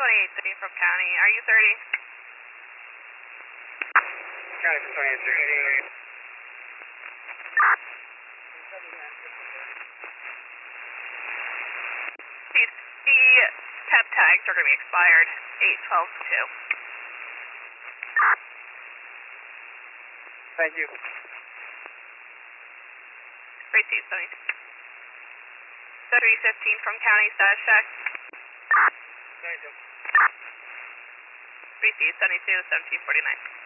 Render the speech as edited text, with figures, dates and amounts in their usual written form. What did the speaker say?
2830 from county. Are you 30? County for 2830. The temp tags are going to be expired 8/12/2. Thank you. Great to see you, 315 from county, status check. 72. 3C 72 1749.